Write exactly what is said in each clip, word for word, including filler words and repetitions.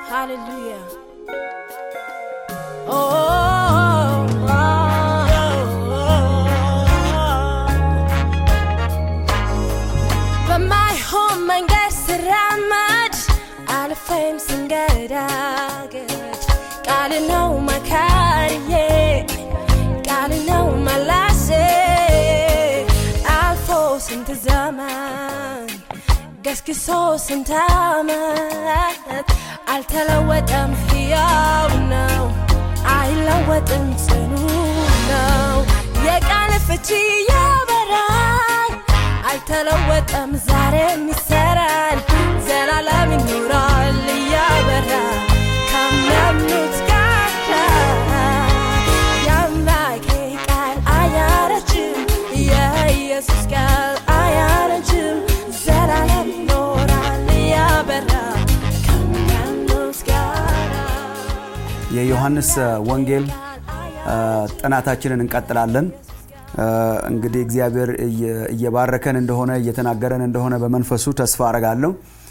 Hallelujah. Oh, oh, oh, oh, oh. But my home and guess ramad alfame singaraget. Gotta know my career. Gotta know my lasse. Alfos into zaman. Guess que so sentamat. I'll tell her what I'm here now. I love what I'm saying now. Yeah, can't fit you, but I'll tell her what I'm saying. Me said, said I love you, all yeah, but come on, it's got yeah, like I had a gym. Yeah, yes, it's got I had a gym. Said I love you, all yeah, but የዮሐንስ ወንጌል ጥናታችንን እንቀጥላለን። እንግዲህ እግዚአብሔር እየባረከን እንደሆነ እየተናገረን እንደሆነ በመንፈሱ ተስፋ አረጋለሁ።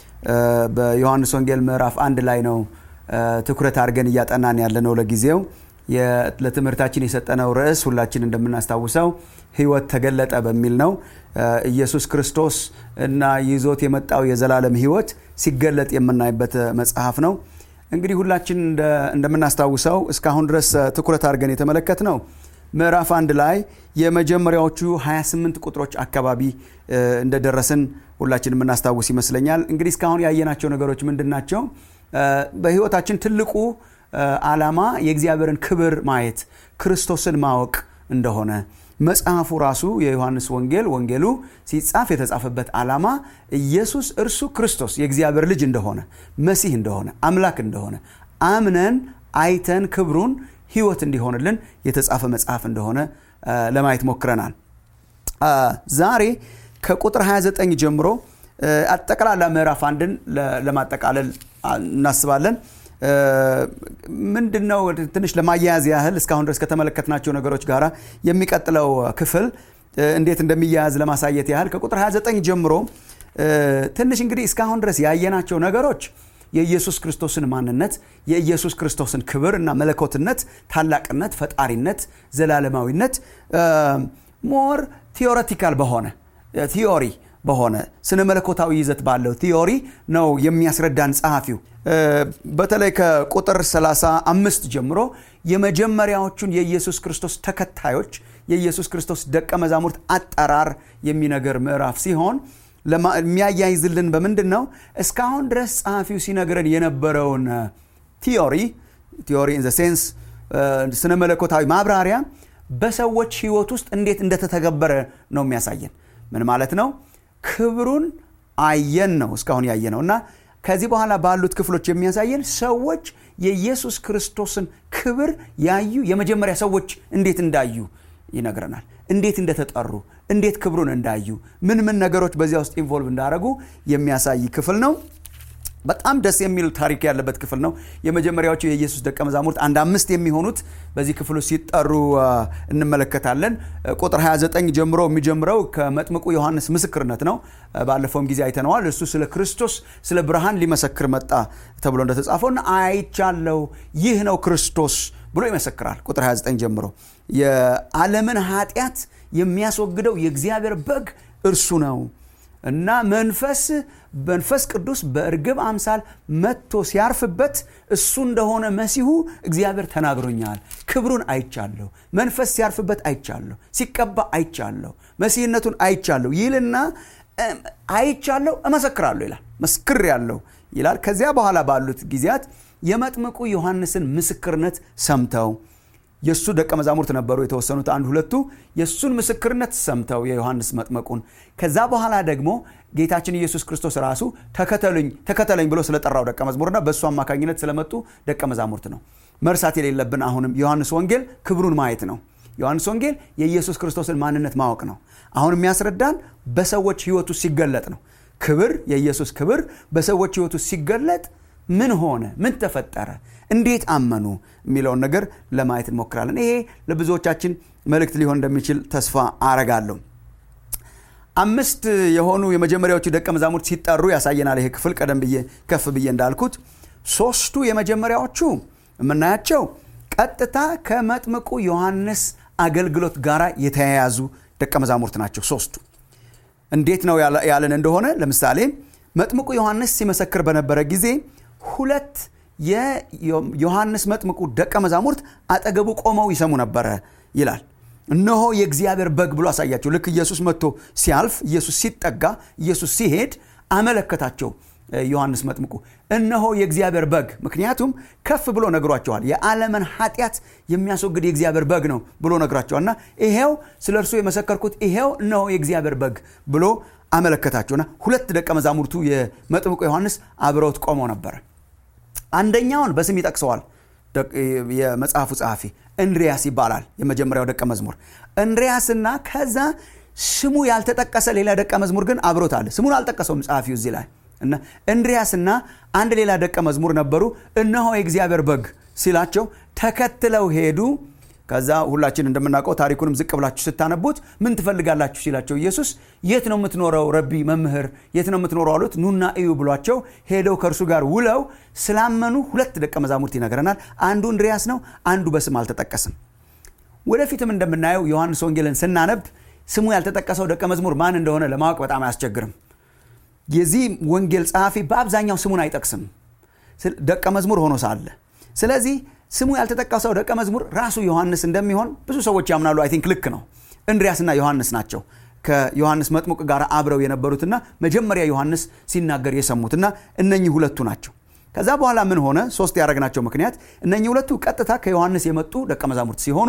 በዮሐንስ ወንጌል ምዕራፍ አንድ ላይ ነው ትኩረት አድርገን እያጠናን ያለነው ለጊዜው። ለትምህርታችን የሰጠነው ርዕስ ሁላችን እንደምናስታውሰው ሕይወት ተገለጠ በሚል ነው። ኢየሱስ ክርስቶስ እና ይዞት የመጣው የዘላለም ሕይወት ሲገለጥ የምናይበት መጽሐፍ ነው። እንግዲህ ሁላችን እንደምናስታውሰው እስካሁን ድረስ ትኩረት አድርገን የተመለከትነው ምዕራፍ አንድ ላይ የመጀመሪያዎቹ ሃያ ስምንት ቁጥሮች አካባቢ እንደደረስን ሁላችንም እናስታውስ ይመስለኛል። እንግዲህ እስካሁን ያየናቸው ነገሮች ምንድናቸው? በህይወታችን ትልቁ ዓላማ የእግዚአብሔርን ክብር ማየት፣ ክርስቶስን ማወቅ እንደሆነ መጽሐፉ ራሱ የዮሐንስ ወንጌል ወንጌሉ ሲጻፍ የተጻፈበት ዓላማ ኢየሱስ እርሱ ክርስቶስ የእግዚአብሔር ልጅ እንደሆነ፣ መሲህ እንደሆነ፣ አምላክ እንደሆነ አምነን አይተን ክብሩን ሕይወት እንዲሆንልን የተጻፈ መጽሐፍ እንደሆነ ለማየት ሞክረናል። ዛሬ ከቁጥር ሃያ ዘጠኝ ጀምሮ አጠቃላይ ምዕራፍ አንድን ለማጠቃለል እናስባለን። ምንድነው ትንሽ ለማያያዝ ያህል እስካሁን ድረስ ከተመለከትናቸው ነገሮች ጋራ የሚቀጥለው ክፍል እንዴት እንደሚያያዝ ለማሳየት ያህል ከቁጥር ሃያ ዘጠኝ ጀምሮ ትንሽ እንግዲህ እስካሁን ድረስ ያየናቸው ነገሮች የኢየሱስ ክርስቶስን ማንነት፣ የኢየሱስ ክርስቶስን ክብርና መለኮትነት፣ ታላቅነት፣ ፈጣሪነት፣ ዘላለማዊነት ሞር ቲዮሬቲካል በሆነ ቲዮሪ በሆነ ስነ መለኮታዊ ይዘት ባለው ቲዮሪ ነው የሚያስረዳን ጸሐፊው። በተለይ ከቁጥር ሰላሳ አምስት ጀምሮ የመጀመሪያዎቹን የኢየሱስ ክርስቶስ ተከታዮች የኢየሱስ ክርስቶስ ደቀ መዛሙርት አጠራር የሚነገር ምዕራፍ ሲሆን ለሚያያይዝልን በምንድነው እስካሁን ድረስ ጸሐፊው ሲነግረን የነበረውን ቲዮሪ ቲዮሪ ኢን ዘ ሴንስ ስነ መለኮታዊ ማብራሪያ በሰዎች ሕይወት ውስጥ እንዴት እንደተተገበረ ነው የሚያሳየን። ምን ማለት ነው? ክብሩን አየን ነው እስካሁን ያየነውና ከዚህ በኋላ ባሉት ክፍሎች የሚያሳየን ሰዎች የኢየሱስ ክርስቶስን ክብር ያዩ የመጀመሪያ ሰዎች እንዴት እንዳዩ ይነግረናል። እንዴት እንደተጠሩ፣ እንዴት ክብሩን እንዳዩ፣ ምን ምን ነገሮች በዚያ ውስጥ ኢንቮልቭ እንዳደረጉ የሚያሳይ ክፍል ነው። በጣም ደስ የሚል ታሪክ ያለበት ክፍል ነው። የመጀመሪያዎቹ የኢየሱስ ደቀ መዛሙርት አንድ አምስት የሚሆኑት በዚህ ክፍል ውስጥ ሲጠሩ እንመለከታለን። ቁጥር ሃያ ዘጠኝ ጀምሮ የሚጀምረው ከመጥምቁ ዮሐንስ ምስክርነት ነው። ባለፈውም ጊዜ አይተነዋል። እሱ ስለ ክርስቶስ ስለ ብርሃን ሊመሰክር መጣ ተብሎ እንደተጻፈውና አይቻለው ይህ ነው ክርስቶስ ብሎ ይመሰክራል። ቁጥር ሃያ ዘጠኝ ጀምሮ የዓለምን ኃጢአት የሚያስወግደው የእግዚአብሔር በግ እርሱ ነው እና መንፈስ መንፈስ ቅዱስ በእርግብ አምሳል መጥቶ ሲያርፍበት እሱ እንደሆነ መሲሁ እግዚአብሔር ተናግሮኛል። ክብሩን አይቻለሁ፣ መንፈስ ሲያርፍበት አይቻለሁ፣ ሲቀባ አይቻለሁ፣ መሲህነቱን አይቻለሁ ይልና አይቻለሁ እመሰክራለሁ ይላል። መስክሬያለሁ ይላል። ከዚያ በኋላ ባሉት ጊዜያት የመጥምቁ ዮሐንስን ምስክርነት ሰምተው የሱ ደቀ መዛሙርት ነበሩ የተወሰኑት አንድ ሁለቱ የሱን ምስክርነት ሰምተው የዮሐንስ መጥምቁን ከዛ በኋላ ደግሞ ጌታችን ኢየሱስ ክርስቶስ ራሱ ተከተሉኝ ተከተለኝ ብሎ ስለጠራው ደቀ መዝሙርና በሱ አማካኝነት ስለመጡ ደቀ መዛሙርት ነው። መርሳት የሌለብን አሁንም ዮሐንስ ወንጌል ክብሩን ማየት ነው። ዮሐንስ ወንጌል የኢየሱስ ክርስቶስን ማንነት ማወቅ ነው። አሁን የሚያስረዳን በሰዎች ሕይወት ውስጥ ሲገለጥ ነው። ክብር የኢየሱስ ክብር በሰዎች ሕይወት ውስጥ ሲገለጥ ምን ሆነ፣ ምን ተፈጠረ፣ እንዴት አመኑ የሚለውን ነገር ለማየት እንሞክራለን። ይሄ ለብዙዎቻችን መልእክት ሊሆን እንደሚችል ተስፋ አረጋለሁ። አምስት የሆኑ የመጀመሪያዎቹ ደቀ መዛሙርት ሲጠሩ ያሳየናል ይሄ ክፍል። ቀደም ብዬ ከፍ ብዬ እንዳልኩት ሶስቱ የመጀመሪያዎቹ የምናያቸው ቀጥታ ከመጥምቁ ዮሐንስ አገልግሎት ጋር የተያያዙ ደቀ መዛሙርት ናቸው። ሶስቱ እንዴት ነው ያለን እንደሆነ ለምሳሌ መጥምቁ ዮሐንስ ሲመሰክር በነበረ ጊዜ ሁለት የዮሐንስ መጥምቁ ደቀ መዛሙርት አጠገቡ ቆመው ይሰሙ ነበር ይላል። እነሆ የእግዚአብሔር በግ ብሎ አሳያቸው። ልክ ኢየሱስ መጥቶ ሲያልፍ፣ ኢየሱስ ሲጠጋ፣ ኢየሱስ ሲሄድ አመለከታቸው ዮሐንስ መጥምቁ እነሆ የእግዚአብሔር በግ። ምክንያቱም ከፍ ብሎ ነግሯቸዋል። የዓለምን ኃጢአት የሚያስወግድ የእግዚአብሔር በግ ነው ብሎ ነግሯቸዋልና ይሄው ስለ እርሱ የመሰከርኩት ይሄው እነሆ የእግዚአብሔር በግ ብሎ አመለከታቸውና ሁለት ደቀ መዛሙርቱ የመጥምቁ ዮሐንስ አብረውት ቆመው ነበር። አንደኛውን በስም ይጠቅሰዋል የመጽሐፉ ጸሐፊ እንድሪያስ ይባላል። የመጀመሪያው ደቀ መዝሙር እንድሪያስና ከዛ ስሙ ያልተጠቀሰ ሌላ ደቀ መዝሙር ግን አብሮት አለ። ስሙን አልጠቀሰውም ጸሐፊው እዚህ ላይ እና እንድሪያስና አንድ ሌላ ደቀ መዝሙር ነበሩ። እነሆ የእግዚአብሔር በግ ሲላቸው ተከትለው ሄዱ። ከዛ ሁላችን እንደምናውቀው ታሪኩንም ዝቅ ብላችሁ ስታነቡት ምን ትፈልጋላችሁ ሲላቸው ኢየሱስ የት ነው የምትኖረው ረቢ መምህር የት ነው የምትኖረው አሉት። ኑና እዩ ብሏቸው ሄደው ከእርሱ ጋር ውለው ስላመኑ ሁለት ደቀ መዛሙርት ይነግረናል። አንዱ እንድሪያስ ነው፣ አንዱ በስም አልተጠቀሰም። ወደፊትም እንደምናየው ዮሐንስ ወንጌልን ስናነብ ስሙ ያልተጠቀሰው ደቀ መዝሙር ማን እንደሆነ ለማወቅ በጣም አያስቸግርም። የዚህ ወንጌል ጸሐፊ በአብዛኛው ስሙን አይጠቅስም ደቀ መዝሙር ሆኖ ሳለ። ስለዚህ ስሙ ያልተጠቀሰው ደቀ መዝሙር ራሱ ዮሐንስ እንደሚሆን ብዙ ሰዎች ያምናሉ። አይ ቲንክ ልክ ነው። እንድሪያስና ዮሐንስ ናቸው ከዮሐንስ መጥምቅ ጋር አብረው የነበሩትና መጀመሪያ ዮሐንስ ሲናገር የሰሙትና እነኚህ ሁለቱ ናቸው። ከዛ በኋላ ምን ሆነ? ሶስት ያደረግናቸው ምክንያት እነኚህ ሁለቱ ቀጥታ ከዮሐንስ የመጡ ደቀ መዛሙርት ሲሆኑ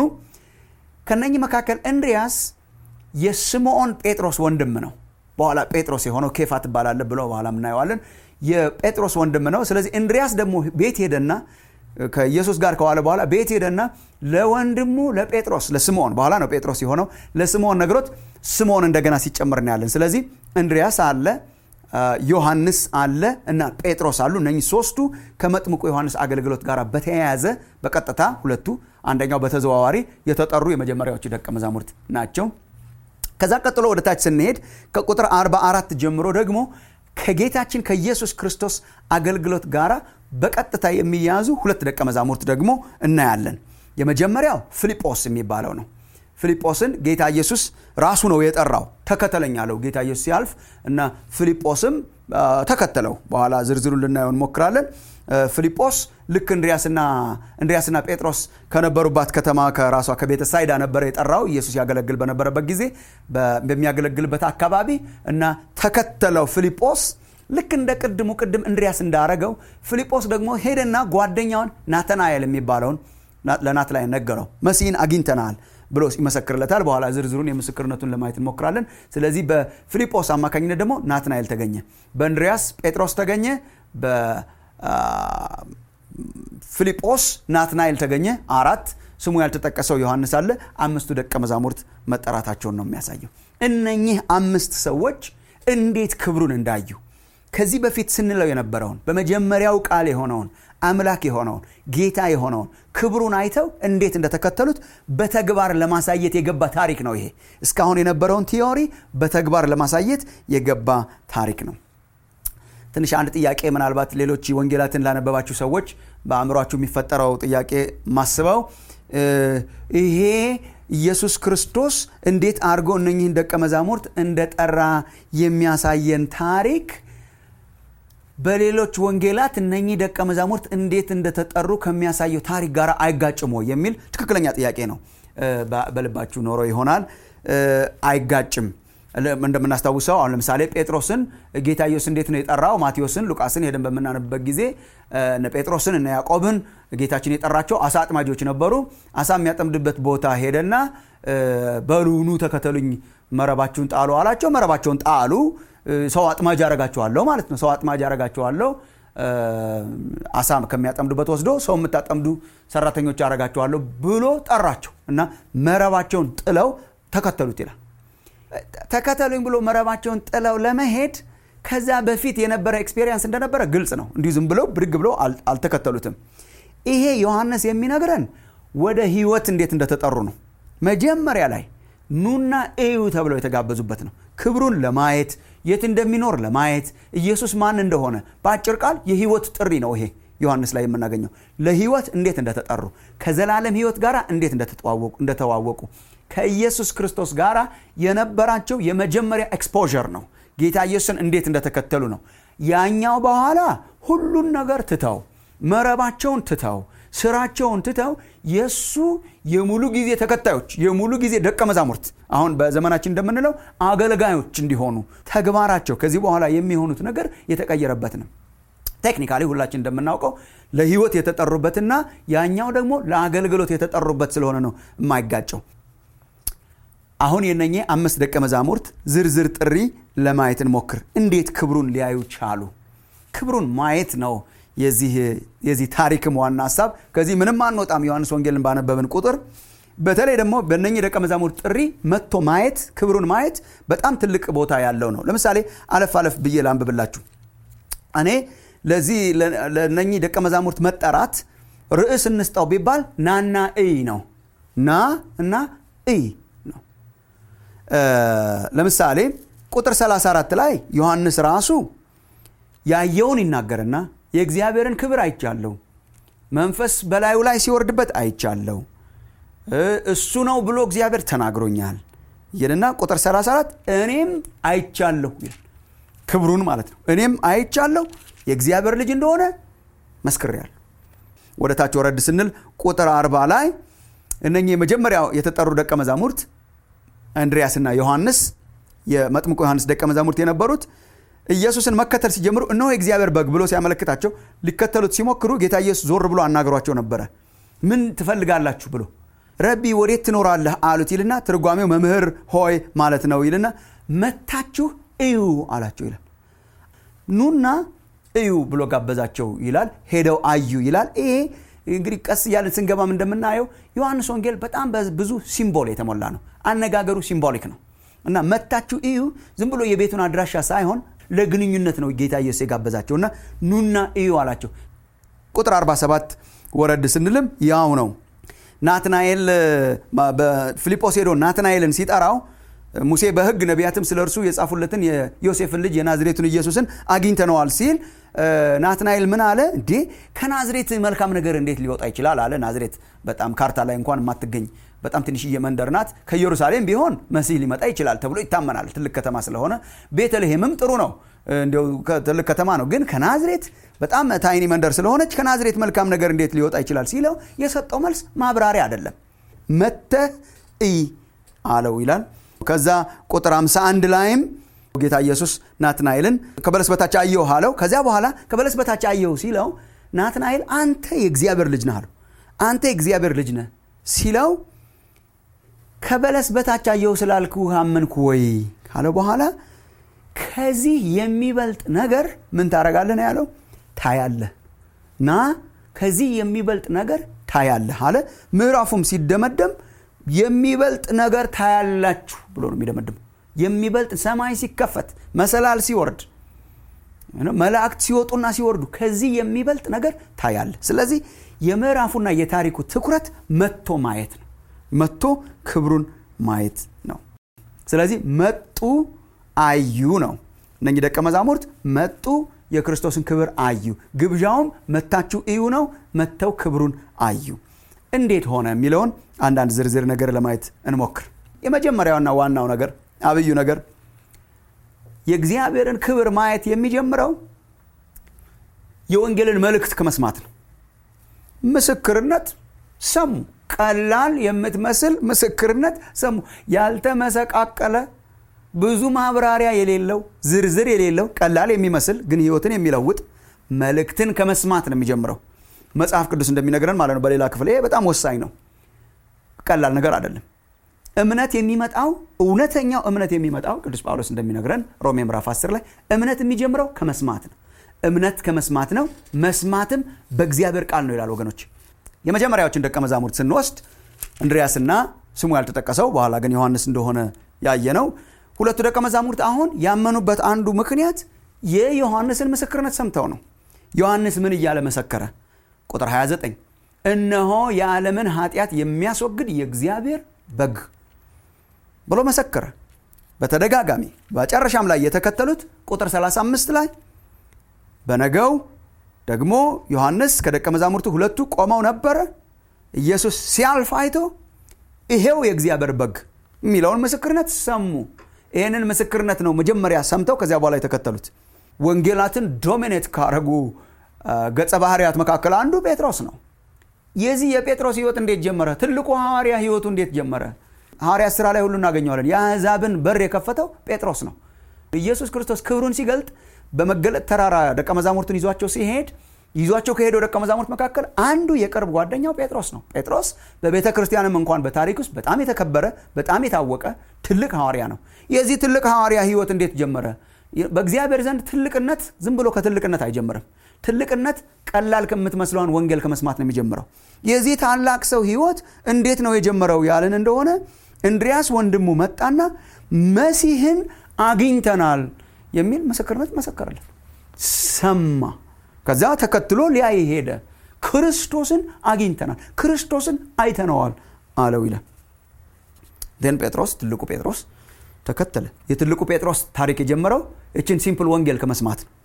ከነኚህ መካከል እንድሪያስ የስምዖን ጴጥሮስ ወንድም ነው። በኋላ ጴጥሮስ የሆነው ኬፋ ትባላለ ብሎ በኋላ እናየዋለን። የጴጥሮስ ወንድም ነው። ስለዚህ እንድሪያስ ደግሞ ቤት ሄደና ከኢየሱስ ጋር ከዋለ በኋላ ቤት ሄደና ለወንድሙ ለጴጥሮስ ለስምዖን በኋላ ነው ጴጥሮስ የሆነው ለስምዖን ነግሮት ስምዖን እንደገና ሲጨመር እናያለን። ስለዚህ እንድሪያስ አለ፣ ዮሐንስ አለ እና ጴጥሮስ አሉ። እነኚህ ሶስቱ ከመጥምቁ ዮሐንስ አገልግሎት ጋር በተያያዘ በቀጥታ ሁለቱ አንደኛው በተዘዋዋሪ የተጠሩ የመጀመሪያዎቹ ደቀ መዛሙርት ናቸው። ከዛ ቀጥሎ ወደ ታች ስንሄድ ከቁጥር አርባ አራት ጀምሮ ደግሞ ከጌታችን ከኢየሱስ ክርስቶስ አገልግሎት ጋራ በቀጥታ የሚያዙ ሁለት ደቀ መዛሙርት ደግሞ እናያለን። የመጀመሪያው ፊልጶስ የሚባለው ነው። ፊልጶስን ጌታ ኢየሱስ ራሱ ነው የጠራው። ተከተለኝ አለው ጌታ ኢየሱስ ሲያልፍ እና ፊልጶስም ተከተለው። በኋላ ዝርዝሩን ልናየው እንሞክራለን። ፊልጶስ ልክ እንድሪያስና እንድሪያስና ጴጥሮስ ከነበሩባት ከተማ ከራሷ ከቤተ ሳይዳ ነበር የጠራው ኢየሱስ ያገለግል በነበረበት ጊዜ በሚያገለግልበት አካባቢ እና ተከተለው ፊልጶስ። ልክ እንደ ቅድሙ ቅድም እንድሪያስ እንዳረገው ፊልጶስ ደግሞ ሄደና ጓደኛውን ናትናኤል የሚባለውን ለናትናኤል ነገረው። መሲህን አግኝተናል ብሎ ይመሰክርለታል። በኋላ ዝርዝሩን የምስክርነቱን ለማየት እንሞክራለን። ስለዚህ በፊልጶስ አማካኝነት ደግሞ ናትናኤል ተገኘ። በእንድሪያስ ጴጥሮስ ተገኘ። በፊልጶስ ናትናኤል ተገኘ። አራት ስሙ ያልተጠቀሰው ዮሐንስ አለ። አምስቱ ደቀ መዛሙርት መጠራታቸውን ነው የሚያሳየው። እነኚህ አምስት ሰዎች እንዴት ክብሩን እንዳዩ ከዚህ በፊት ስንለው የነበረውን በመጀመሪያው ቃል የሆነውን አምላክ የሆነውን ጌታ የሆነውን ክብሩን አይተው እንዴት እንደተከተሉት በተግባር ለማሳየት የገባ ታሪክ ነው። ይሄ እስካሁን የነበረውን ቲዮሪ በተግባር ለማሳየት የገባ ታሪክ ነው። ትንሽ አንድ ጥያቄ ምናልባት ሌሎች ወንጌላትን ላነበባችሁ ሰዎች በአእምሯችሁ የሚፈጠረው ጥያቄ ማስበው ይሄ ኢየሱስ ክርስቶስ እንዴት አድርጎ እነኚህን ደቀ መዛሙርት እንደጠራ የሚያሳየን ታሪክ በሌሎች ወንጌላት እነኚህ ደቀ መዛሙርት እንዴት እንደተጠሩ ከሚያሳየው ታሪክ ጋር አይጋጭም ወይ የሚል ትክክለኛ ጥያቄ ነው በልባችሁ ኖሮ ይሆናል። አይጋጭም። እንደምናስታውሰው አሁን ለምሳሌ ጴጥሮስን ጌታ ኢየሱስ እንዴት ነው የጠራው? ማቴዎስን ሉቃስን ሄደን በመናነብበት ጊዜ እነ ጴጥሮስን እና ያዕቆብን ጌታችን የጠራቸው አሳ አጥማጆች ነበሩ። አሳ የሚያጠምድበት ቦታ ሄደና በሉኑ ተከተሉኝ መረባችሁን ጣሉ አላቸው። መረባቸውን ጣሉ። ሰው አጥማጅ ያረጋቸዋለሁ ማለት ነው። ሰው አጥማጅ ያረጋቸዋለሁ አሳ ከሚያጠምዱበት ወስዶ ሰው የምታጠምዱ ሰራተኞች ያረጋቸዋለሁ ብሎ ጠራቸው እና መረባቸውን ጥለው ተከተሉት ይላል። ተከተሉኝ ብሎ መረባቸውን ጥለው ለመሄድ ከዛ በፊት የነበረ ኤክስፒሪየንስ እንደነበረ ግልጽ ነው። እንዲሁ ዝም ብለው ብድግ ብለው አልተከተሉትም። ይሄ ዮሐንስ የሚነግረን ወደ ህይወት እንዴት እንደተጠሩ ነው። መጀመሪያ ላይ ኑና እዩ ተብለው የተጋበዙበት ነው። ክብሩን ለማየት የት እንደሚኖር ለማየት ኢየሱስ ማን እንደሆነ በአጭር ቃል የህይወት ጥሪ ነው። ይሄ ዮሐንስ ላይ የምናገኘው ለህይወት እንዴት እንደተጠሩ ከዘላለም ህይወት ጋር እንዴት እንደተዋወቁ እንደተዋወቁ ከኢየሱስ ክርስቶስ ጋር የነበራቸው የመጀመሪያ ኤክስፖዠር ነው። ጌታ ኢየሱስን እንዴት እንደተከተሉ ነው። ያኛው በኋላ ሁሉን ነገር ትተው መረባቸውን ትተው ስራቸውን ትተው የሱ የሙሉ ጊዜ ተከታዮች የሙሉ ጊዜ ደቀ መዛሙርት አሁን በዘመናችን እንደምንለው አገልጋዮች እንዲሆኑ ተግባራቸው ከዚህ በኋላ የሚሆኑት ነገር የተቀየረበት ነው። ቴክኒካሊ ሁላችን እንደምናውቀው ለህይወት የተጠሩበትና ያኛው ደግሞ ለአገልግሎት የተጠሩበት ስለሆነ ነው የማይጋጨው። አሁን የነኚህ አምስት ደቀ መዛሙርት ዝርዝር ጥሪ ለማየት እንሞክር። እንዴት ክብሩን ሊያዩ ቻሉ? ክብሩን ማየት ነው የዚህ የዚህ ታሪክም ዋና ሐሳብ። ከዚህ ምንም አንወጣም። ዮሐንስ ወንጌልን ባነበብን ቁጥር በተለይ ደግሞ በእነኚህ ደቀ መዛሙርት ጥሪ መጥቶ ማየት ክብሩን ማየት በጣም ትልቅ ቦታ ያለው ነው። ለምሳሌ አለፍ አለፍ ብዬ ላንብብላችሁ። እኔ ለዚህ ለእነኚህ ደቀ መዛሙርት መጠራት ርዕስ እንስጣው ቢባል ናና እይ ነው። ና እና እይ ነው። ለምሳሌ ቁጥር ሰላሳ አራት ላይ ዮሐንስ ራሱ ያየውን ይናገርና የእግዚአብሔርን ክብር አይቻለሁ፣ መንፈስ በላዩ ላይ ሲወርድበት አይቻለሁ፣ እሱ ነው ብሎ እግዚአብሔር ተናግሮኛል ይልና ቁጥር ሰላሳ አራት እኔም አይቻለሁ ይላል። ክብሩን ማለት ነው። እኔም አይቻለሁ የእግዚአብሔር ልጅ እንደሆነ መስክሬያለሁ። ወደ ታች ወረድ ስንል ቁጥር አርባ ላይ እነኚህ የመጀመሪያው የተጠሩ ደቀ መዛሙርት አንድሪያስና ዮሐንስ የመጥምቁ ዮሐንስ ደቀ መዛሙርት የነበሩት ኢየሱስን መከተል ሲጀምሩ እነሆ የእግዚአብሔር በግ ብሎ ሲያመለክታቸው ሊከተሉት ሲሞክሩ ጌታ ኢየሱስ ዞር ብሎ አናግሯቸው ነበር። ምን ትፈልጋላችሁ ብሎ ረቢ ወዴት ትኖራለህ አሉት ይልና ትርጓሜው መምህር ሆይ ማለት ነው ይልና መታችሁ እዩ አላቸው ይላል። ኑና እዩ ብሎ ጋበዛቸው ይላል። ሄደው አዩ ይላል። ይሄ እንግዲህ ቀስ ያለን ስንገባም እንደምናየው ዮሐንስ ወንጌል በጣም ብዙ ሲምቦል የተሞላ ነው። አነጋገሩ ሲምቦሊክ ነው እና መታችሁ እዩ ዝም ብሎ የቤቱን አድራሻ ሳይሆን ለግንኙነት ነው ጌታ ኢየሱስ የጋበዛቸውና ኑና እዩ አላቸው። ቁጥር አርባ ሰባት ወረድ ስንልም ያው ነው። ናትናኤል በፊልጶስ ሄዶ ናትናኤልን ሲጠራው ሙሴ በሕግ ነቢያትም ስለርሱ የጻፉለትን የዮሴፍን ልጅ የናዝሬቱን ኢየሱስን አግኝተነዋል ሲል ናትናኤል ምን አለ? እንዴ ከናዝሬት መልካም ነገር እንዴት ሊወጣ ይችላል አለ። ናዝሬት በጣም ካርታ ላይ እንኳን ማትገኝ በጣም ትንሽዬ መንደር ናት። ከኢየሩሳሌም ቢሆን መሲህ ሊመጣ ይችላል ተብሎ ይታመናል። ትልቅ ከተማ ስለሆነ ቤተልሔምም ጥሩ ነው እንደው ትልቅ ከተማ ነው። ግን ከናዝሬት በጣም ታይኒ መንደር ስለሆነች ከናዝሬት መልካም ነገር እንዴት ሊወጣ ይችላል ሲለው የሰጠው መልስ ማብራሪያ አይደለም። መተህ እይ አለው ይላል። ከዛ ቁጥር ሃምሳ አንድ ላይም ጌታ ኢየሱስ ናትናኤልን ከበለስ በታች አየሁ አለው። ከዚያ በኋላ ከበለስ በታች አየሁ ሲለው ናትናኤል አንተ የእግዚአብሔር ልጅ ነህ አለው። አንተ የእግዚአብሔር ልጅ ነህ ሲለው ከበለስ በታች አየሁ ስላልኩ አመንኩ ወይ ካለ በኋላ ከዚህ የሚበልጥ ነገር ምን ታረጋለህ ነው ያለው? ታያለህ ና ከዚህ የሚበልጥ ነገር ታያለህ አለ። ምዕራፉም ሲደመደም የሚበልጥ ነገር ታያላችሁ ብሎ ነው የሚደመድመው። የሚበልጥ ሰማይ ሲከፈት መሰላል ሲወርድ መላእክት ሲወጡና ሲወርዱ ከዚህ የሚበልጥ ነገር ታያለህ። ስለዚህ የምዕራፉና የታሪኩ ትኩረት መጥቶ ማየት ነው። መጥቶ ክብሩን ማየት ነው። ስለዚህ መጡ አዩ ነው። እነኚህ ደቀ መዛሙርት መጡ የክርስቶስን ክብር አዩ። ግብዣውም መታችሁ እዩ ነው። መተው ክብሩን አዩ። እንዴት ሆነ የሚለውን አንዳንድ ዝርዝር ነገር ለማየት እንሞክር። የመጀመሪያውና ዋናው ነገር አብዩ ነገር የእግዚአብሔርን ክብር ማየት የሚጀምረው የወንጌልን መልእክት ከመስማት ነው። ምስክርነት ሰሙ። ቀላል የምትመስል ምስክርነት ሰሙ። ያልተመሰቃቀለ ብዙ ማብራሪያ የሌለው ዝርዝር የሌለው ቀላል የሚመስል ግን ህይወትን የሚለውጥ መልእክትን ከመስማት ነው የሚጀምረው። መጽሐፍ ቅዱስ እንደሚነግረን ማለት ነው በሌላ ክፍል ይሄ በጣም ወሳኝ ነው። ቀላል ነገር አይደለም። እምነት የሚመጣው እውነተኛው እምነት የሚመጣው ቅዱስ ጳውሎስ እንደሚነግረን ሮሜ ምዕራፍ አስር ላይ እምነት የሚጀምረው ከመስማት ነው። እምነት ከመስማት ነው፣ መስማትም በእግዚአብሔር ቃል ነው ይላል ወገኖች። የመጀመሪያዎችን ደቀ መዛሙርት ስንወስድ እንድሪያስና ስሙ ያልተጠቀሰው በኋላ ግን ዮሐንስ እንደሆነ ያየነው ሁለቱ ደቀ መዛሙርት አሁን ያመኑበት አንዱ ምክንያት የዮሐንስን ምስክርነት ሰምተው ነው። ዮሐንስ ምን እያለ መሰከረ? ቁጥር ሃያ ዘጠኝ እነሆ የዓለምን ኃጢአት የሚያስወግድ የእግዚአብሔር በግ ብሎ መሰከረ በተደጋጋሚ። በመጨረሻም ላይ የተከተሉት ቁጥር ሰላሳ አምስት ላይ በነገው ደግሞ ዮሐንስ ከደቀ መዛሙርቱ ሁለቱ ቆመው ነበር። ኢየሱስ ሲያልፍ አይቶ ይሄው የእግዚአብሔር በግ የሚለውን ምስክርነት ሰሙ። ይሄንን ምስክርነት ነው መጀመሪያ ሰምተው ከዚያ በኋላ የተከተሉት። ወንጌላትን ዶሚኔት ካረጉ ገጸ ባህሪያት መካከል አንዱ ጴጥሮስ ነው። የዚህ የጴጥሮስ ህይወት እንዴት ጀመረ? ትልቁ ሐዋርያ ህይወቱ እንዴት ጀመረ? ሐዋርያ ሥራ ላይ ሁሉ እናገኘዋለን። የአሕዛብን በር የከፈተው ጴጥሮስ ነው። ኢየሱስ ክርስቶስ ክብሩን ሲገልጥ በመገለጥ ተራራ ደቀ መዛሙርቱን ይዟቸው ሲሄድ ይዟቸው ከሄደው ደቀ መዛሙርት መካከል አንዱ የቅርብ ጓደኛው ጴጥሮስ ነው። ጴጥሮስ በቤተ ክርስቲያንም እንኳን በታሪክ ውስጥ በጣም የተከበረ በጣም የታወቀ ትልቅ ሐዋርያ ነው። የዚህ ትልቅ ሐዋርያ ህይወት እንዴት ጀመረ? በእግዚአብሔር ዘንድ ትልቅነት ዝም ብሎ ከትልቅነት አይጀምርም። ትልቅነት ቀላል ከምትመስለውን ወንጌል ከመስማት ነው የሚጀምረው። የዚህ ታላቅ ሰው ህይወት እንዴት ነው የጀመረው ያልን እንደሆነ እንድሪያስ ወንድሙ መጣና መሲህን አግኝተናል የሚል ምስክርነት መሰከረለት። ሰማ። ከዛ ተከትሎ ሊያይ ሄደ። ክርስቶስን አግኝተናል፣ ክርስቶስን አይተነዋል አለው ይላል። ደን ጴጥሮስ ትልቁ ጴጥሮስ ተከተለ። የትልቁ ጴጥሮስ ታሪክ የጀመረው እቺን ሲምፕል ወንጌል ከመስማት ነው።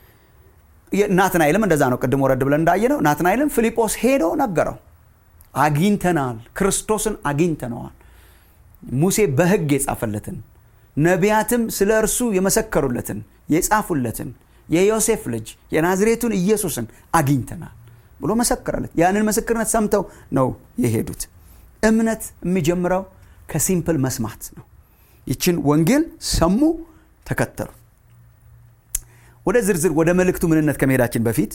ናትናኤልም እንደዛ ነው። ቅድም ወረድ ብለን እንዳየነው ናትናኤልም ፊልጶስ ሄዶ ነገረው። አግኝተናል፣ ክርስቶስን አግኝተነዋል። ሙሴ በሕግ የጻፈለትን ነቢያትም ስለ እርሱ የመሰከሩለትን የጻፉለትን የዮሴፍ ልጅ የናዝሬቱን ኢየሱስን አግኝተናል ብሎ መሰከረለት። ያንን ምስክርነት ሰምተው ነው የሄዱት። እምነት የሚጀምረው ከሲምፕል መስማት ነው። ይችን ወንጌል ሰሙ፣ ተከተሉ። ወደ ዝርዝር ወደ መልእክቱ ምንነት ከመሄዳችን በፊት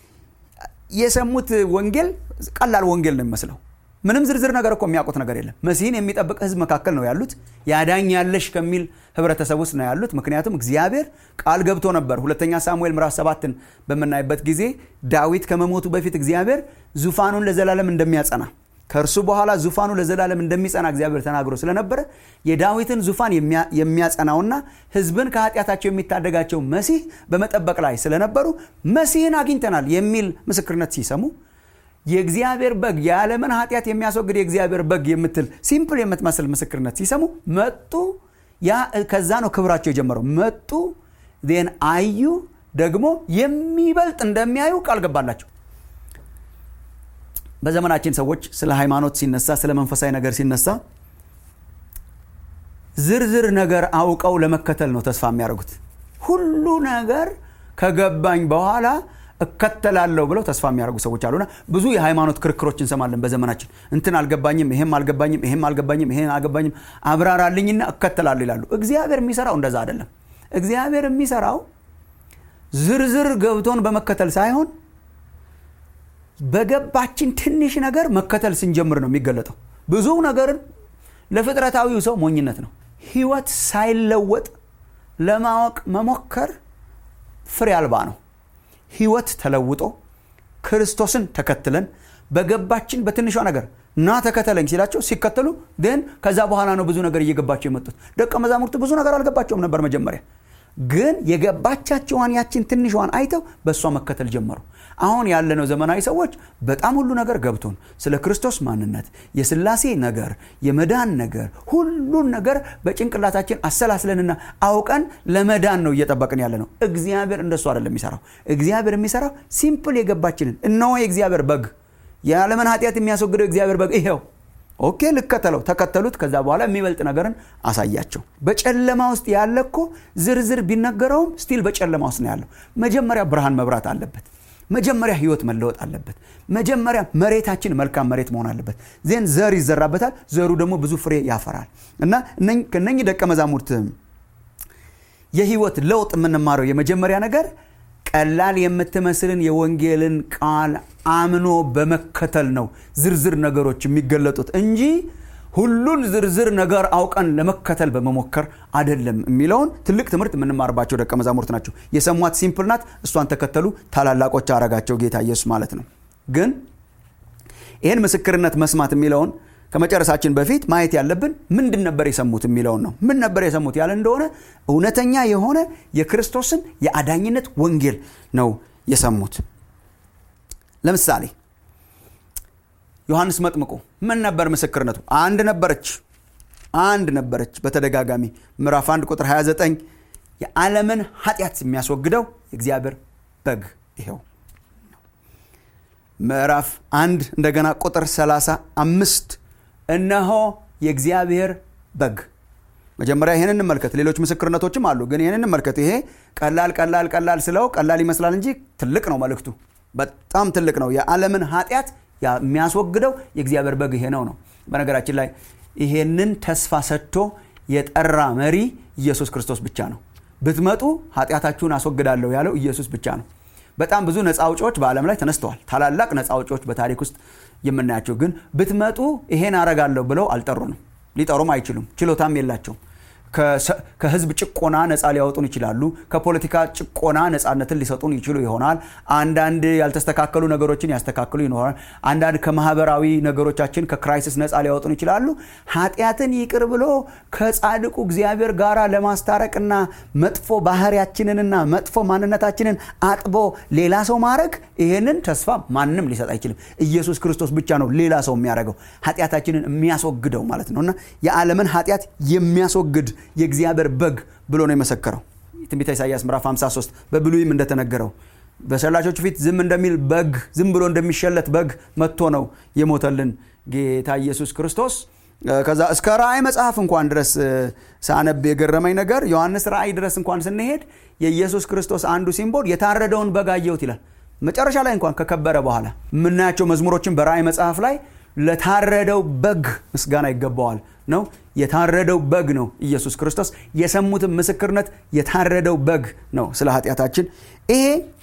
የሰሙት ወንጌል ቀላል ወንጌል ነው የሚመስለው። ምንም ዝርዝር ነገር እኮ የሚያውቁት ነገር የለም። መሲህን የሚጠብቅ ህዝብ መካከል ነው ያሉት። ያዳኝ ያለሽ ከሚል ህብረተሰብ ውስጥ ነው ያሉት። ምክንያቱም እግዚአብሔር ቃል ገብቶ ነበር። ሁለተኛ ሳሙኤል ምዕራፍ ሰባትን በመናይበት ጊዜ ዳዊት ከመሞቱ በፊት እግዚአብሔር ዙፋኑን ለዘላለም እንደሚያጸና ከእርሱ በኋላ ዙፋኑ ለዘላለም እንደሚጸና እግዚአብሔር ተናግሮ ስለነበረ የዳዊትን ዙፋን የሚያጸናውና ህዝብን ከኃጢአታቸው የሚታደጋቸው መሲህ በመጠበቅ ላይ ስለነበሩ መሲህን አግኝተናል የሚል ምስክርነት ሲሰሙ የእግዚአብሔር በግ የዓለምን ኃጢአት የሚያስወግድ የእግዚአብሔር በግ የምትል ሲምፕል የምትመስል ምስክርነት ሲሰሙ መጡ። ያ ከዛ ነው ክብራቸው የጀመረው። መጡ ዜን አዩ፣ ደግሞ የሚበልጥ እንደሚያዩ ቃል ገባላቸው። በዘመናችን ሰዎች ስለ ሃይማኖት ሲነሳ ስለ መንፈሳዊ ነገር ሲነሳ ዝርዝር ነገር አውቀው ለመከተል ነው ተስፋ የሚያደርጉት። ሁሉ ነገር ከገባኝ በኋላ እከተላለሁ ብለው ተስፋ የሚያደርጉ ሰዎች አሉና ብዙ የሃይማኖት ክርክሮች እንሰማለን በዘመናችን። እንትን አልገባኝም፣ ይሄም አልገባኝም፣ ይሄም አልገባኝም፣ ይሄን አልገባኝም፣ አብራራልኝና እከተላለሁ ይላሉ። እግዚአብሔር የሚሰራው እንደዛ አይደለም። እግዚአብሔር የሚሰራው ዝርዝር ገብቶን በመከተል ሳይሆን በገባችን ትንሽ ነገር መከተል ስንጀምር ነው የሚገለጠው። ብዙ ነገርን ለፍጥረታዊው ሰው ሞኝነት ነው። ህይወት ሳይለወጥ ለማወቅ መሞከር ፍሬ አልባ ነው። ህይወት ተለውጦ ክርስቶስን ተከትለን በገባችን በትንሿ ነገር ና ተከተለኝ ሲላቸው ሲከተሉ ደን ከዛ በኋላ ነው ብዙ ነገር እየገባቸው የመጡት። ደቀ መዛሙርቱ ብዙ ነገር አልገባቸውም ነበር መጀመሪያ፣ ግን የገባቻቸውን ያችን ትንሿን አይተው በእሷ መከተል ጀመሩ። አሁን ያለነው ዘመናዊ ሰዎች በጣም ሁሉ ነገር ገብቶን ስለ ክርስቶስ ማንነት፣ የሥላሴ ነገር፣ የመዳን ነገር ሁሉን ነገር በጭንቅላታችን አሰላስለንና አውቀን ለመዳን ነው እየጠበቅን ያለነው። እግዚአብሔር እንደሱ አይደለም የሚሰራው። እግዚአብሔር የሚሰራው ሲምፕል የገባችንን እነሆ የእግዚአብሔር በግ የዓለምን ኃጢአት የሚያስወግደው እግዚአብሔር በግ ይሄው፣ ኦኬ ልከተለው። ተከተሉት። ከዛ በኋላ የሚበልጥ ነገርን አሳያቸው። በጨለማ ውስጥ ያለኮ ዝርዝር ቢነገረውም ስቲል በጨለማ ውስጥ ነው ያለው። መጀመሪያ ብርሃን መብራት አለበት። መጀመሪያ ህይወት መለወጥ አለበት። መጀመሪያ መሬታችን መልካም መሬት መሆን አለበት። ዜን ዘር ይዘራበታል። ዘሩ ደግሞ ብዙ ፍሬ ያፈራል። እና ከነኚህ ደቀ መዛሙርት የህይወት ለውጥ የምንማረው የመጀመሪያ ነገር ቀላል የምትመስልን የወንጌልን ቃል አምኖ በመከተል ነው ዝርዝር ነገሮች የሚገለጡት እንጂ ሁሉን ዝርዝር ነገር አውቀን ለመከተል በመሞከር አይደለም የሚለውን ትልቅ ትምህርት የምንማርባቸው ደቀ መዛሙርት ናቸው። የሰሟት ሲምፕል ናት፣ እሷን ተከተሉ፣ ታላላቆች አረጋቸው ጌታ ኢየሱስ ማለት ነው። ግን ይሄን ምስክርነት መስማት የሚለውን ከመጨረሳችን በፊት ማየት ያለብን ምንድን ነበር የሰሙት የሚለውን ነው። ምን ነበር የሰሙት ያለ እንደሆነ እውነተኛ የሆነ የክርስቶስን የአዳኝነት ወንጌል ነው የሰሙት። ለምሳሌ ዮሐንስ መጥምቁ ምን ነበር ምስክርነቱ? አንድ ነበረች አንድ ነበረች በተደጋጋሚ ምዕራፍ አንድ ቁጥር ሃያ ዘጠኝ የዓለምን ኃጢአት የሚያስወግደው የእግዚአብሔር በግ ይሄው ምዕራፍ አንድ እንደገና ቁጥር ሰላሳ አምስት እነሆ የእግዚአብሔር በግ። መጀመሪያ ይሄንን እንመልከት። ሌሎች ምስክርነቶችም አሉ፣ ግን ይሄንን እንመልከት። ይሄ ቀላል ቀላል ቀላል ስለው ቀላል ይመስላል እንጂ ትልቅ ነው መልእክቱ፣ በጣም ትልቅ ነው። የዓለምን ኃጢአት የሚያስወግደው የእግዚአብሔር በግ ይሄ ነው ነው። በነገራችን ላይ ይሄንን ተስፋ ሰጥቶ የጠራ መሪ ኢየሱስ ክርስቶስ ብቻ ነው። ብትመጡ ኃጢአታችሁን አስወግዳለሁ ያለው ኢየሱስ ብቻ ነው። በጣም ብዙ ነፃ አውጪዎች በዓለም ላይ ተነስተዋል። ታላላቅ ነፃ አውጪዎች በታሪክ ውስጥ የምናያቸው፣ ግን ብትመጡ ይሄን አረጋለሁ ብለው አልጠሩንም። ሊጠሩም አይችሉም፣ ችሎታም የላቸውም። ከህዝብ ጭቆና ነፃ ሊያወጡን ይችላሉ። ከፖለቲካ ጭቆና ነፃነትን ሊሰጡን ይችሉ ይሆናል። አንዳንድ ያልተስተካከሉ ነገሮችን ያስተካክሉ ይሆናል። አንዳንድ ከማህበራዊ ነገሮቻችን ከክራይሲስ ነፃ ሊያወጡን ይችላሉ። ኃጢአትን ይቅር ብሎ ከጻድቁ እግዚአብሔር ጋር ለማስታረቅና መጥፎ ባህሪያችንንና መጥፎ ማንነታችንን አጥቦ ሌላ ሰው ማድረግ፣ ይሄንን ተስፋ ማንም ሊሰጥ አይችልም። ኢየሱስ ክርስቶስ ብቻ ነው ሌላ ሰው የሚያደርገው፣ ኃጢአታችንን የሚያስወግደው ማለት ነውና የዓለምን ኃጢአት የሚያስወግድ የእግዚአብሔር በግ ብሎ ነው የመሰከረው። ትንቢተ ኢሳይያስ ምዕራፍ ሃምሳ ሶስት በብሉይም እንደተነገረው በሰላቾቹ ፊት ዝም እንደሚል በግ፣ ዝም ብሎ እንደሚሸለት በግ መጥቶ ነው የሞተልን ጌታ ኢየሱስ ክርስቶስ። ከዛ እስከ ራእይ መጽሐፍ እንኳን ድረስ ሳነብ የገረመኝ ነገር ዮሐንስ ራእይ ድረስ እንኳን ስንሄድ የኢየሱስ ክርስቶስ አንዱ ሲምቦል የታረደውን በግ አየሁት ይላል። መጨረሻ ላይ እንኳን ከከበረ በኋላ የምናያቸው መዝሙሮችን በራእይ መጽሐፍ ላይ ለታረደው በግ ምስጋና ይገባዋል ነው። የታረደው በግ ነው ኢየሱስ ክርስቶስ። የሰሙትን ምስክርነት የታረደው በግ ነው ስለ ኃጢአታችን። ይሄ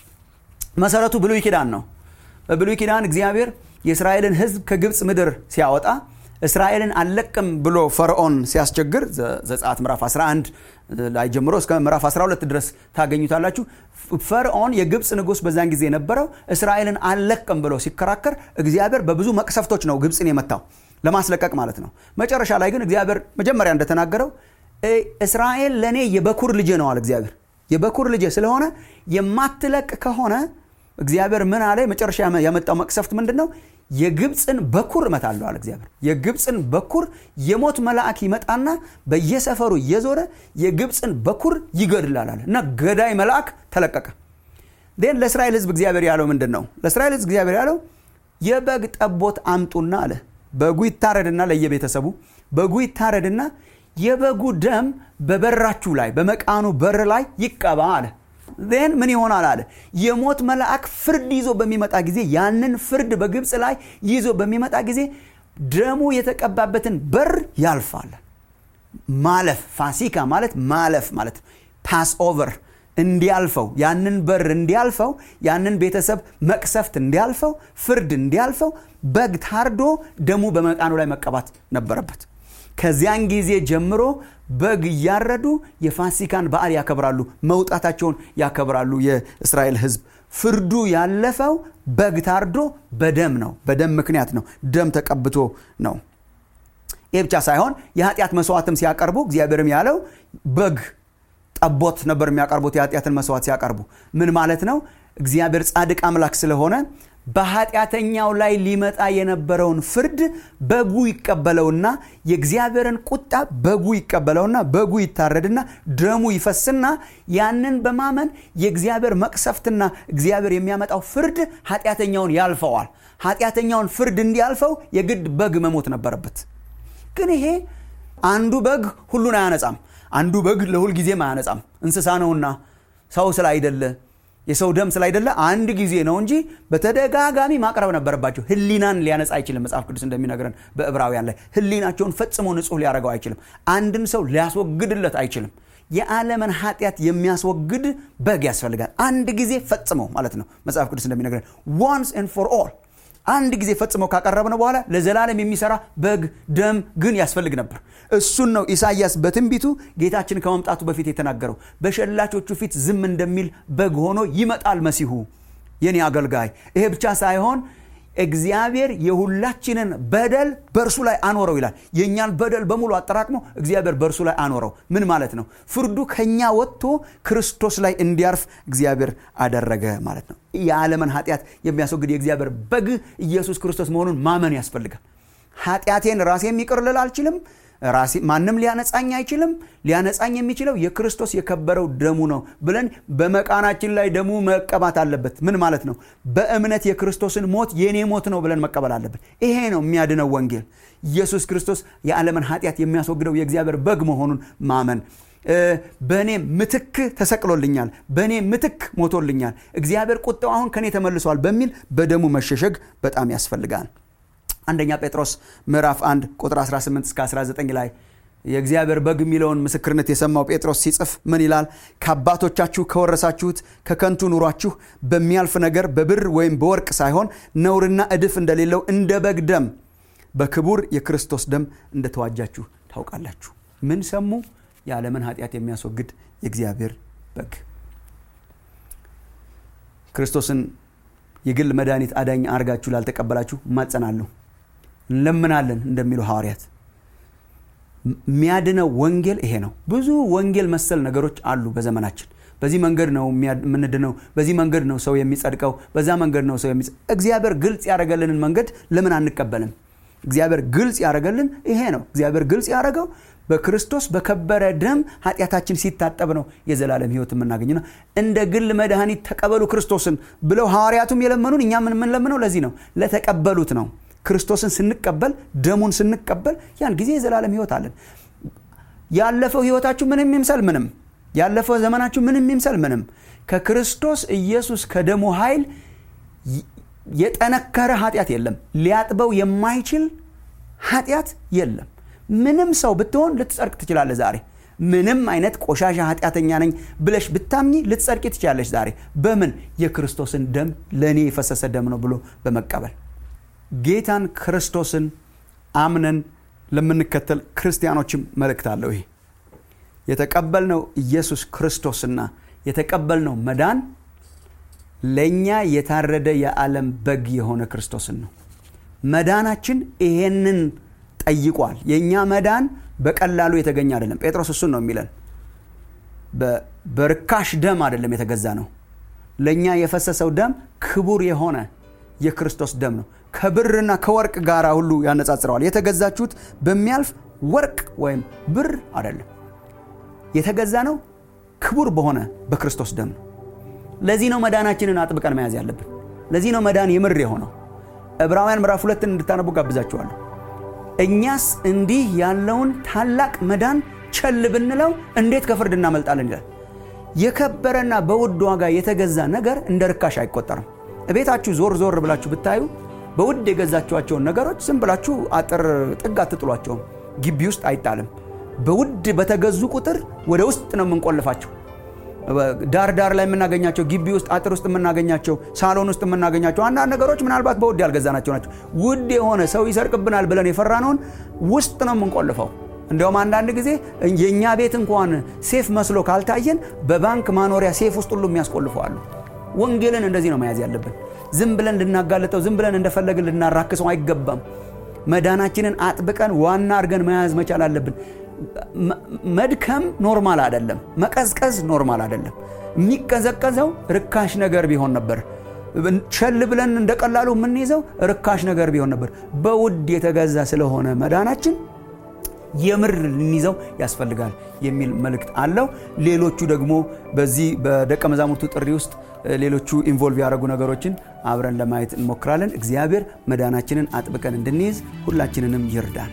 መሰረቱ ብሉይ ኪዳን ነው። በብሉይ ኪዳን እግዚአብሔር የእስራኤልን ሕዝብ ከግብጽ ምድር ሲያወጣ እስራኤልን አለቅም ብሎ ፈርዖን ሲያስቸግር ዘጸአት ምዕራፍ አስራ አንድ ላይ ጀምሮ እስከ ምዕራፍ አስራ ሁለት ድረስ ታገኙታላችሁ። ፈርዖን የግብጽ ንጉስ በዛን ጊዜ የነበረው እስራኤልን አለቅም ብሎ ሲከራከር እግዚአብሔር በብዙ መቅሰፍቶች ነው ግብጽን የመታው ለማስለቀቅ ማለት ነው። መጨረሻ ላይ ግን እግዚአብሔር መጀመሪያ እንደተናገረው እስራኤል ለኔ የበኩር ልጅ ነው አለ። እግዚአብሔር የበኩር ልጅ ስለሆነ የማትለቅ ከሆነ እግዚአብሔር ምን አለ? መጨረሻ ያመጣው መቅሰፍት ምንድነው? የግብጽን በኩር እመታለሁ አለ እግዚአብሔር። የግብጽን በኩር የሞት መልአክ ይመጣና በየሰፈሩ እየዞረ የግብጽን በኩር ይገድላል አለ እና ገዳይ መልአክ ተለቀቀ። ደን ለእስራኤል ሕዝብ እግዚአብሔር ያለው ምንድነው? ለእስራኤል ሕዝብ እግዚአብሔር ያለው የበግ ጠቦት አምጡና አለ። በጉ ይታረድና ለየቤተሰቡ በጉ ይታረድና የበጉ ደም በበራችሁ ላይ በመቃኑ በር ላይ ይቀባ አለ። then ምን ይሆናል አለ? የሞት መልአክ ፍርድ ይዞ በሚመጣ ጊዜ ያንን ፍርድ በግብጽ ላይ ይዞ በሚመጣ ጊዜ ደሙ የተቀባበትን በር ያልፋል። ማለፍ ፋሲካ ማለት ማለፍ ማለት ፓስ ኦቨር እንዲያልፈው ያንን በር እንዲያልፈው ያንን ቤተሰብ መቅሰፍት እንዲያልፈው ፍርድ እንዲያልፈው በግ ታርዶ ደሙ በመቃኑ ላይ መቀባት ነበረበት። ከዚያን ጊዜ ጀምሮ በግ ያረዱ የፋሲካን በዓል ያከብራሉ፣ መውጣታቸውን ያከብራሉ የእስራኤል ሕዝብ። ፍርዱ ያለፈው በግ ታርዶ በደም ነው፣ በደም ምክንያት ነው፣ ደም ተቀብቶ ነው። ይህ ብቻ ሳይሆን የኃጢአት መስዋዕትም ሲያቀርቡ እግዚአብሔርም ያለው በግ ጠቦት ነበር የሚያቀርቡት የኃጢአትን መስዋዕት ሲያቀርቡ። ምን ማለት ነው? እግዚአብሔር ጻድቅ አምላክ ስለሆነ በኃጢአተኛው ላይ ሊመጣ የነበረውን ፍርድ በጉ ይቀበለውና የእግዚአብሔርን ቁጣ በጉ ይቀበለውና በጉ ይታረድና ደሙ ይፈስና ያንን በማመን የእግዚአብሔር መቅሰፍትና እግዚአብሔር የሚያመጣው ፍርድ ኃጢአተኛውን ያልፈዋል። ኃጢአተኛውን ፍርድ እንዲያልፈው የግድ በግ መሞት ነበረበት። ግን ይሄ አንዱ በግ ሁሉን አያነጻም። አንዱ በግ ለሁል ጊዜም አያነጻም። እንስሳ ነውና ሰው ስላይደለ የሰው ደም ስላይደለ አንድ ጊዜ ነው እንጂ በተደጋጋሚ ማቅረብ ነበረባቸው። ህሊናን ሊያነጻ አይችልም። መጽሐፍ ቅዱስ እንደሚነግረን በዕብራውያን ላይ ህሊናቸውን ፈጽሞ ንጹህ ሊያደርገው አይችልም። አንድን ሰው ሊያስወግድለት አይችልም። የዓለምን ኃጢአት የሚያስወግድ በግ ያስፈልጋል። አንድ ጊዜ ፈጽሞ ማለት ነው። መጽሐፍ ቅዱስ እንደሚነግረን once and for all አንድ ጊዜ ፈጽሞ ካቀረብነው በኋላ ለዘላለም የሚሰራ በግ ደም ግን ያስፈልግ ነበር። እሱን ነው ኢሳይያስ በትንቢቱ ጌታችን ከመምጣቱ በፊት የተናገረው። በሸላቾቹ ፊት ዝም እንደሚል በግ ሆኖ ይመጣል መሲሁ የኔ አገልጋይ። ይሄ ብቻ ሳይሆን እግዚአብሔር የሁላችንን በደል በእርሱ ላይ አኖረው ይላል። የኛን በደል በሙሉ አጠራቅሞ እግዚአብሔር በእርሱ ላይ አኖረው። ምን ማለት ነው? ፍርዱ ከኛ ወጥቶ ክርስቶስ ላይ እንዲያርፍ እግዚአብሔር አደረገ ማለት ነው። የዓለምን ኃጢአት የሚያስወግድ የእግዚአብሔር በግ ኢየሱስ ክርስቶስ መሆኑን ማመን ያስፈልጋል። ኃጢአቴን ራሴ የሚቀር ልል አልችልም። ራሴ ማንም ሊያነጻኝ አይችልም ሊያነጻኝ የሚችለው የክርስቶስ የከበረው ደሙ ነው ብለን በመቃናችን ላይ ደሙ መቀባት አለበት ምን ማለት ነው በእምነት የክርስቶስን ሞት የኔ ሞት ነው ብለን መቀበል አለበት ይሄ ነው የሚያድነው ወንጌል ኢየሱስ ክርስቶስ የዓለምን ኃጢአት የሚያስወግደው የእግዚአብሔር በግ መሆኑን ማመን በእኔ ምትክ ተሰቅሎልኛል በእኔ ምትክ ሞቶልኛል እግዚአብሔር ቁጣው አሁን ከኔ ተመልሷል በሚል በደሙ መሸሸግ በጣም ያስፈልጋል አንደኛ ጴጥሮስ ምዕራፍ አንድ ቁጥር አስራ ስምንት እስከ አስራ ዘጠኝ ላይ የእግዚአብሔር በግ የሚለውን ምስክርነት የሰማው ጴጥሮስ ሲጽፍ ምን ይላል ከአባቶቻችሁ ከወረሳችሁት ከከንቱ ኑሯችሁ በሚያልፍ ነገር በብር ወይም በወርቅ ሳይሆን ነውርና እድፍ እንደሌለው እንደ በግ ደም በክቡር የክርስቶስ ደም እንደተዋጃችሁ ታውቃላችሁ ምን ሰሙ የዓለምን ኃጢአት የሚያስወግድ የእግዚአብሔር በግ ክርስቶስን የግል መድኃኒት አዳኝ አርጋችሁ ላልተቀበላችሁ ማጸናለሁ እንለምናለን እንደሚሉ ሐዋርያት የሚያድነው ወንጌል ይሄ ነው ብዙ ወንጌል መሰል ነገሮች አሉ በዘመናችን በዚህ መንገድ ነው ምንድነው በዚህ መንገድ ነው ሰው የሚጸድቀው በዛ መንገድ ነው ሰው የሚጸድቀው እግዚአብሔር ግልጽ ያደረገልንን መንገድ ለምን አንቀበልም እግዚአብሔር ግልጽ ያደረገልን ይሄ ነው እግዚአብሔር ግልጽ ያደረገው በክርስቶስ በከበረ ደም ኃጢአታችን ሲታጠብ ነው የዘላለም ሕይወት የምናገኘው እንደ ግል መድኃኒት ተቀበሉ ክርስቶስን ብለው ሐዋርያቱም የለመኑን እኛ ምን ምን ለምነው ለዚህ ነው ለተቀበሉት ነው ክርስቶስን ስንቀበል ደሙን ስንቀበል ያን ጊዜ የዘላለም ሕይወት አለን ያለፈው ሕይወታችሁ ምንም ይምሰል ምንም ያለፈው ዘመናችሁ ምንም ይምሰል ምንም ከክርስቶስ ኢየሱስ ከደሙ ኃይል የጠነከረ ኃጢአት የለም ሊያጥበው የማይችል ኃጢአት የለም ምንም ሰው ብትሆን ልትጸድቅ ትችላለህ ዛሬ ምንም አይነት ቆሻሻ ኃጢአተኛ ነኝ ብለሽ ብታምኚ ልትጸድቂ ትችላለሽ ዛሬ በምን የክርስቶስን ደም ለኔ የፈሰሰ ደም ነው ብሎ በመቀበል ጌታን ክርስቶስን አምነን ለምንከተል ክርስቲያኖችም መልእክት አለው ይሄ የተቀበልነው ኢየሱስ ክርስቶስና የተቀበልነው መዳን ለኛ የታረደ የዓለም በግ የሆነ ክርስቶስን ነው መዳናችን ይሄንን ጠይቋል የኛ መዳን በቀላሉ የተገኘ አይደለም ጴጥሮስ እሱን ነው የሚለን በርካሽ ደም አይደለም የተገዛ ነው ለኛ የፈሰሰው ደም ክቡር የሆነ የክርስቶስ ደም ነው ከብርና ከወርቅ ጋር ሁሉ ያነጻጽረዋል የተገዛችሁት በሚያልፍ ወርቅ ወይም ብር አይደለም የተገዛ ነው ክቡር በሆነ በክርስቶስ ደም ነው ለዚህ ነው መዳናችንን አጥብቀን መያዝ ያለብን ለዚህ ነው መዳን የምር የሆነው ዕብራውያን ምዕራፍ ሁለት እንድታነቡ ጋብዛችኋለሁ እኛስ እንዲህ ያለውን ታላቅ መዳን ቸል ብንለው እንዴት ከፍርድ እናመልጣለን ይላል የከበረና በውድ ዋጋ የተገዛ ነገር እንደ ርካሽ አይቆጠርም እቤታችሁ ዞር ዞር ብላችሁ ብታዩ በውድ የገዛችኋቸው ነገሮች ዝም ብላችሁ አጥር ጥግ አትጥሏቸው ግቢ ውስጥ አይጣልም በውድ በተገዙ ቁጥር ወደ ውስጥ ነው የምንቆልፋቸው ዳር ዳር ላይ የምናገኛቸው ግቢ ውስጥ አጥር ውስጥ የምናገኛቸው ሳሎን ውስጥ የምናገኛቸው አንዳንድ ነገሮች ምናልባት በውድ ያልገዛናቸው ናቸው ውድ የሆነ ሰው ይሰርቅብናል ብለን የፈራነውን ውስጥ ነው የምንቆልፈው እንደውም አንዳንድ ጊዜ የኛ ቤት እንኳን ሴፍ መስሎ ካልታየን በባንክ ማኖሪያ ሴፍ ውስጥ ሁሉ የሚያስቆልፈዋሉ ወንጌልን እንደዚህ ነው መያዝ ያለብን ዝም ብለን ልናጋልጠው ዝም ብለን እንደፈለግን ልናራክሰው አይገባም መዳናችንን አጥብቀን ዋና አድርገን መያዝ መቻል አለብን መድከም ኖርማል አይደለም መቀዝቀዝ ኖርማል አይደለም የሚቀዘቀዘው ርካሽ ነገር ቢሆን ነበር ቸል ብለን እንደቀላሉ የምንይዘው ርካሽ ነገር ቢሆን ነበር በውድ የተገዛ ስለሆነ መዳናችን የምር ልንይዘው ያስፈልጋል የሚል መልእክት አለው ሌሎቹ ደግሞ በዚህ በደቀ መዛሙርቱ ጥሪ ውስጥ ሌሎቹ ኢንቮልቭ ያደረጉ ነገሮችን አብረን ለማየት እንሞክራለን እግዚአብሔር መዳናችንን አጥብቀን እንድንይዝ ሁላችንንም ይርዳን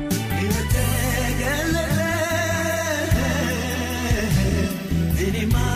Anymore